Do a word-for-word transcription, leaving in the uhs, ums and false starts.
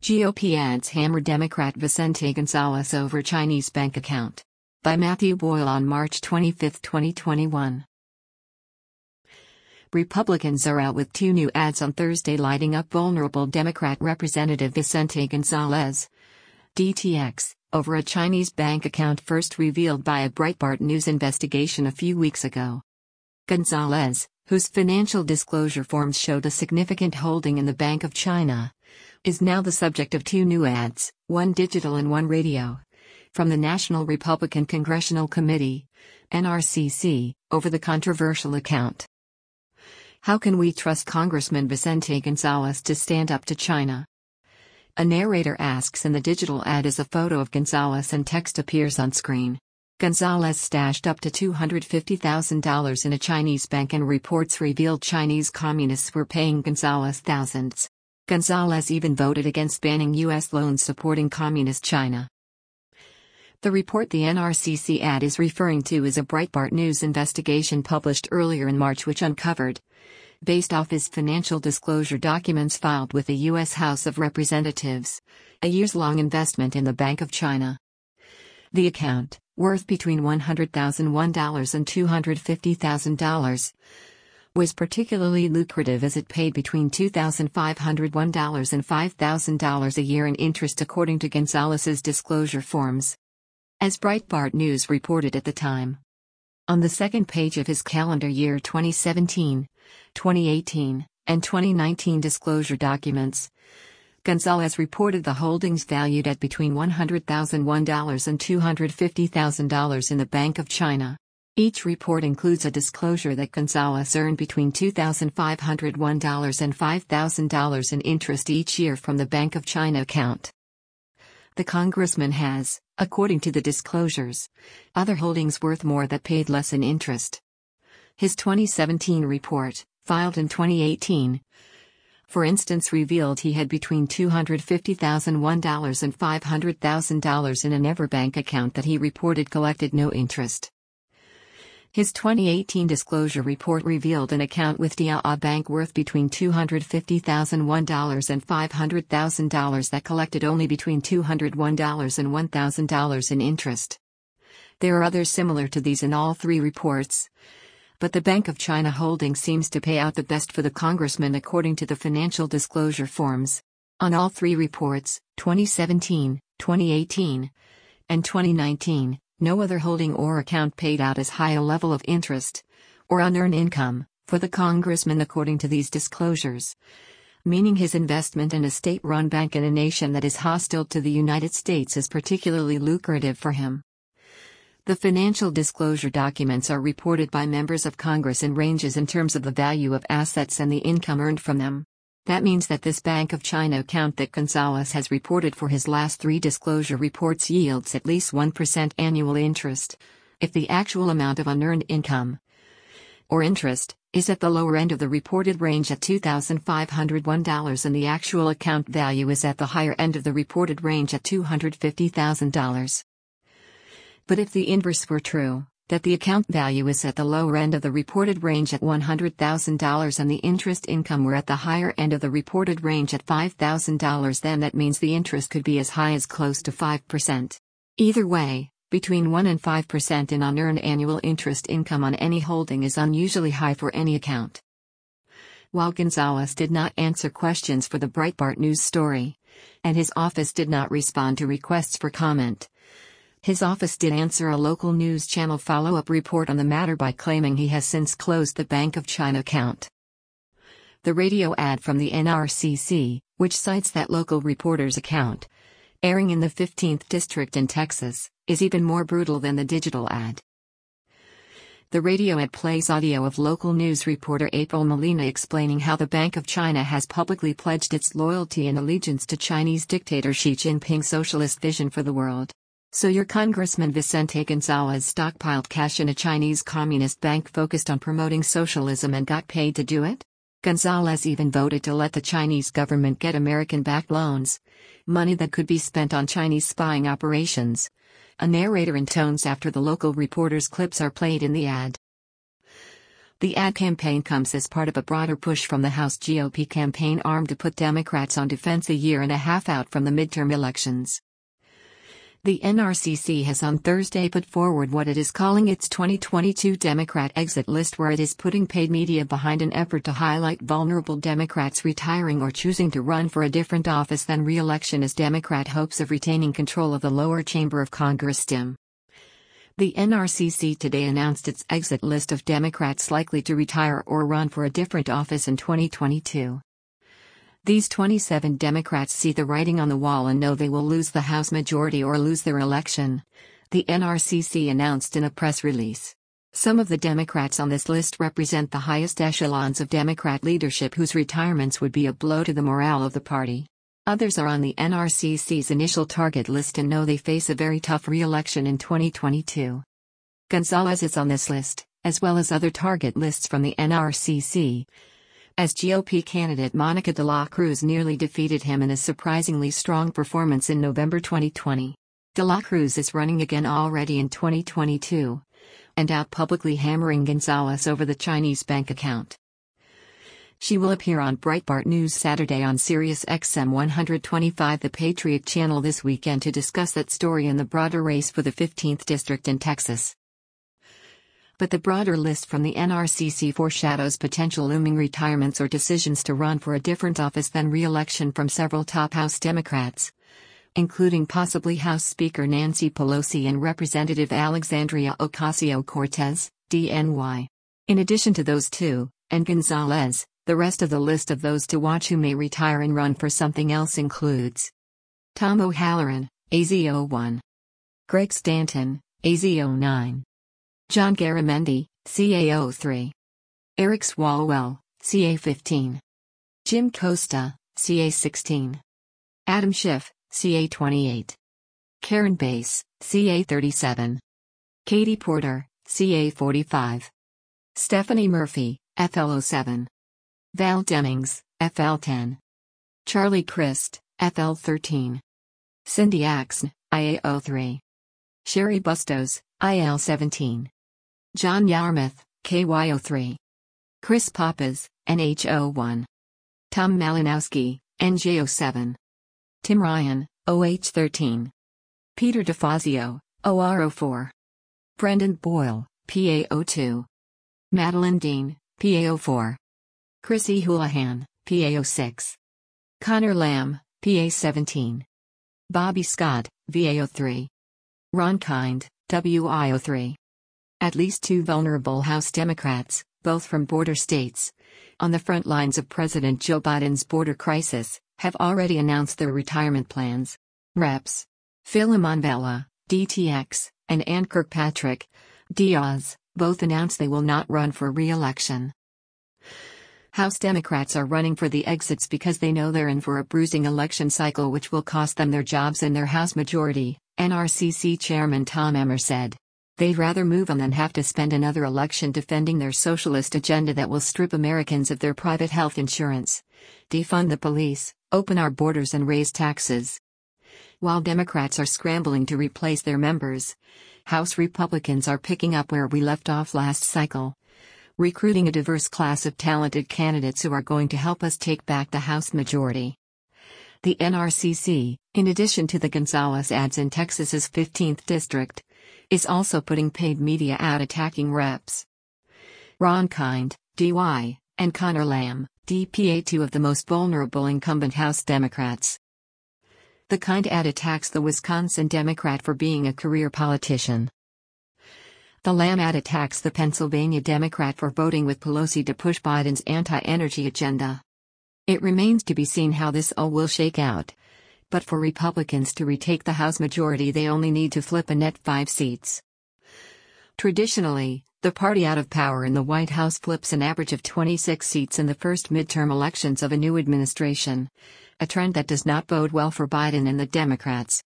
G O P ads hammer Democrat Vicente Gonzalez over Chinese bank account. By Matthew Boyle on March twenty-fifth, twenty twenty-one. Republicans are out with two new ads on Thursday lighting up vulnerable Democrat Representative Vicente Gonzalez, D T X, over a Chinese bank account first revealed by a Breitbart News investigation a few weeks ago. Gonzalez, whose financial disclosure forms showed a significant holding in the Bank of China, is now the subject of two new ads, one digital and one radio, from the National Republican Congressional Committee, N R C C, over the controversial account. How can we trust Congressman Vicente Gonzalez to stand up to China? A narrator asks, and the digital ad is a photo of Gonzalez and text appears on screen. Gonzalez stashed up to two hundred fifty thousand dollars in a Chinese bank, and reports revealed Chinese communists were paying Gonzalez thousands. Gonzalez even voted against banning U S loans supporting Communist China. The report the N R C C ad is referring to is a Breitbart News investigation published earlier in March, which uncovered, based off his financial disclosure documents filed with the U S House of Representatives, a years-long investment in the Bank of China. The account, worth between one hundred thousand one dollars and two hundred fifty thousand dollars, was particularly lucrative as it paid between two thousand five hundred one dollars and five thousand dollars a year in interest, according to Gonzalez's disclosure forms. As Breitbart News reported at the time. On the second page of his calendar year twenty seventeen, twenty eighteen, and twenty nineteen disclosure documents, Gonzalez reported the holdings valued at between one hundred thousand one dollars and two hundred fifty thousand dollars in the Bank of China. Each report includes a disclosure that Gonzalez earned between two thousand five hundred one dollars and five thousand dollars in interest each year from the Bank of China account. The congressman has, according to the disclosures, other holdings worth more that paid less in interest. His twenty seventeen report, filed in twenty eighteen, for instance, revealed he had between two hundred fifty thousand one dollars and five hundred thousand dollars in an Everbank account that he reported collected no interest. His twenty eighteen disclosure report revealed an account with Diao Bank worth between two hundred fifty thousand one dollars and five hundred thousand dollars that collected only between two hundred one dollars and one thousand dollars in interest. There are others similar to these in all three reports, but the Bank of China holding seems to pay out the best for the congressman according to the financial disclosure forms. On all three reports, twenty seventeen, twenty eighteen, and twenty nineteen, no other holding or account paid out as high a level of interest, or unearned income, for the congressman according to these disclosures, meaning his investment in a state-run bank in a nation that is hostile to the United States is particularly lucrative for him. The financial disclosure documents are reported by members of Congress in ranges in terms of the value of assets and the income earned from them. That means that this Bank of China account that Gonzalez has reported for his last three disclosure reports yields at least one percent annual interest, if the actual amount of unearned income, or interest, is at the lower end of the reported range at two thousand five hundred one dollars and the actual account value is at the higher end of the reported range at two hundred fifty thousand dollars. But if the inverse were true, that the account value is at the lower end of the reported range at one hundred thousand dollars and the interest income were at the higher end of the reported range at five thousand dollars, then that means the interest could be as high as close to five percent. Either way, between one and five percent in unearned annual interest income on any holding is unusually high for any account. While Gonzalez did not answer questions for the Breitbart News story, and his office did not respond to requests for comment, his office did answer a local news channel follow-up report on the matter by claiming he has since closed the Bank of China account. The radio ad from the N R C C, which cites that local reporter's account, airing in the fifteenth District in Texas, is even more brutal than the digital ad. The radio ad plays audio of local news reporter April Molina explaining how the Bank of China has publicly pledged its loyalty and allegiance to Chinese dictator Xi Jinping's socialist vision for the world. So your Congressman Vicente Gonzalez stockpiled cash in a Chinese communist bank focused on promoting socialism and got paid to do it? Gonzalez even voted to let the Chinese government get American-backed loans, money that could be spent on Chinese spying operations. A narrator intones after the local reporter's clips are played in the ad. The ad campaign comes as part of a broader push from the House G O P campaign arm to put Democrats on defense a year and a half out from the midterm elections. The N R C C has on Thursday put forward what it is calling its twenty twenty-two Democrat exit list, where it is putting paid media behind an effort to highlight vulnerable Democrats retiring or choosing to run for a different office than re-election as Democrat hopes of retaining control of the lower chamber of Congress stem. The N R C C today announced its exit list of Democrats likely to retire or run for a different office in twenty twenty-two. These twenty-seven Democrats see the writing on the wall and know they will lose the House majority or lose their election, the N R C C announced in a press release. Some of the Democrats on this list represent the highest echelons of Democrat leadership whose retirements would be a blow to the morale of the party. Others are on the N R C C's initial target list and know they face a very tough re-election in twenty twenty-two. Gonzalez is on this list, as well as other target lists from the N R C C, as G O P candidate Monica de la Cruz nearly defeated him in a surprisingly strong performance in November twenty twenty. De la Cruz is running again already in twenty twenty-two, and out publicly hammering Gonzalez over the Chinese bank account. She will appear on Breitbart News Saturday on Sirius X M one twenty-five, the Patriot channel, this weekend to discuss that story and the broader race for the fifteenth district in Texas. But the broader list from the N R C C foreshadows potential looming retirements or decisions to run for a different office than re-election from several top House Democrats, including possibly House Speaker Nancy Pelosi and Representative Alexandria Ocasio-Cortez, D N Y. In addition to those two, and Gonzalez, the rest of the list of those to watch who may retire and run for something else includes Tom O'Halloran, A Z oh one, Greg Stanton, A Z oh nine, John Garamendi, C A oh three, Eric Swalwell, C A fifteen, Jim Costa, C A sixteen, Adam Schiff, C A twenty-eight, Karen Bass, C A thirty-seven, Katie Porter, C A forty-five, Stephanie Murphy, F L oh seven, Val Demings, F L ten, Charlie Crist, F L thirteen, Cindy Axne, I A oh three, Sherry Bustos, I L seventeen, John Yarmouth, K Y oh three, Chris Pappas, N H oh one, Tom Malinowski, N J oh seven, Tim Ryan, O H thirteen, Peter DeFazio, O R oh four, Brendan Boyle, P A oh two, Madeline Dean, P A oh four, Chrissy Houlihan, P A oh six, Connor Lamb, P A seventeen, Bobby Scott, V A oh three, Ron Kind, W I oh three. At least two vulnerable House Democrats, both from border states, on the front lines of President Joe Biden's border crisis, have already announced their retirement plans. Reps Philemon Vela, D T X, and Ann Kirkpatrick, Diaz, both announced they will not run for re-election. House Democrats are running for the exits because they know they're in for a bruising election cycle which will cost them their jobs and their House majority, N R C C Chairman Tom Emmer said. They'd rather move on than have to spend another election defending their socialist agenda that will strip Americans of their private health insurance, defund the police, open our borders and raise taxes. While Democrats are scrambling to replace their members, House Republicans are picking up where we left off last cycle, recruiting a diverse class of talented candidates who are going to help us take back the House majority. The N R C C, in addition to the Gonzalez ads in Texas's fifteenth district, is also putting paid media out attacking reps Ron Kind, D Y, and Connor Lamb, D P A, two of the most vulnerable incumbent House Democrats. The Kind ad attacks the Wisconsin Democrat for being a career politician. The Lamb ad attacks the Pennsylvania Democrat for voting with Pelosi to push Biden's anti-energy agenda. It remains to be seen how this all will shake out. But for Republicans to retake the House majority, they only need to flip a net five seats. Traditionally, the party out of power in the White House flips an average of twenty-six seats in the first midterm elections of a new administration, a trend that does not bode well for Biden and the Democrats.